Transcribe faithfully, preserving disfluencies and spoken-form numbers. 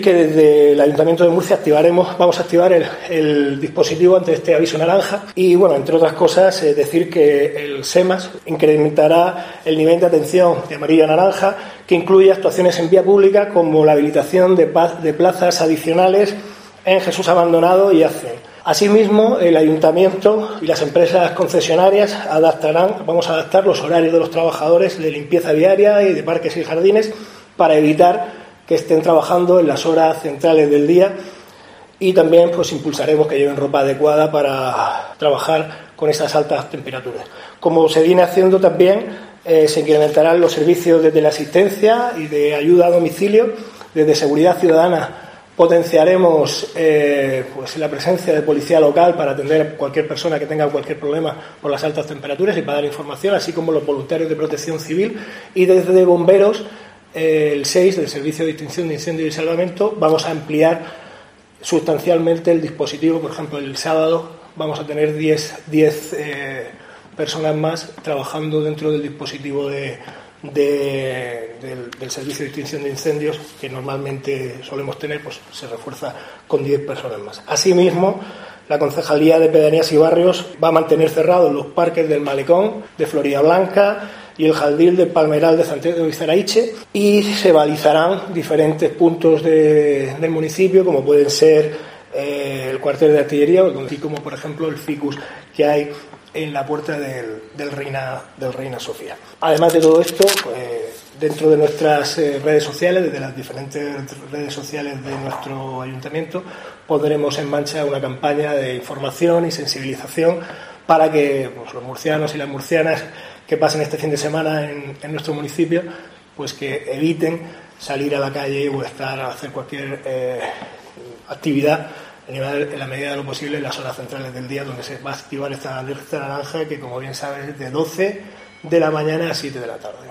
Que desde el Ayuntamiento de Murcia activaremos, vamos a activar el, el dispositivo ante este aviso naranja y, bueno, entre otras cosas, eh, decir que el SEMAS incrementará el nivel de atención de amarillo a naranja, que incluye actuaciones en vía pública como la habilitación de, de plazas adicionales en Jesús Abandonado y ACEN. Asimismo, el Ayuntamiento y las empresas concesionarias adaptarán, vamos a adaptar los horarios de los trabajadores de limpieza viaria y de parques y jardines para evitar que estén trabajando en las horas centrales del día, y también pues impulsaremos que lleven ropa adecuada para trabajar con estas altas temperaturas. Como se viene haciendo también, eh, se incrementarán los servicios de teleasistencia y de ayuda a domicilio. Desde Seguridad Ciudadana potenciaremos eh, pues la presencia de policía local para atender a cualquier persona que tenga cualquier problema por las altas temperaturas y para dar información, así como los voluntarios de protección civil. Y desde bomberos, el seis del Servicio de Extinción de Incendios y Salvamento, vamos a ampliar sustancialmente el dispositivo. Por ejemplo, el sábado vamos a tener diez eh, personas más trabajando dentro del dispositivo de, de, del, del Servicio de Extinción de Incendios, que normalmente solemos tener, pues se refuerza con diez personas más. Asimismo, la Concejalía de Pedanías y Barrios va a mantener cerrados los parques del Malecón, de Floridablanca y el Jardín del Palmeral de Santiago de Zaraiche, y se balizarán diferentes puntos de, del municipio, como pueden ser eh, el cuartel de artillería, así como por ejemplo el ficus que hay en la puerta del, del, Reina, del Reina Sofía. Además de todo esto, eh, dentro de nuestras eh, redes sociales, desde las diferentes redes sociales de nuestro ayuntamiento, pondremos en marcha una campaña de información y sensibilización para que pues, los murcianos y las murcianas que pasen este fin de semana en, en nuestro municipio, pues que eviten salir a la calle o estar a hacer cualquier eh, actividad en la medida de lo posible en las horas centrales del día, donde se va a activar esta alerta naranja que, como bien sabes, es de doce de la mañana a siete de la tarde.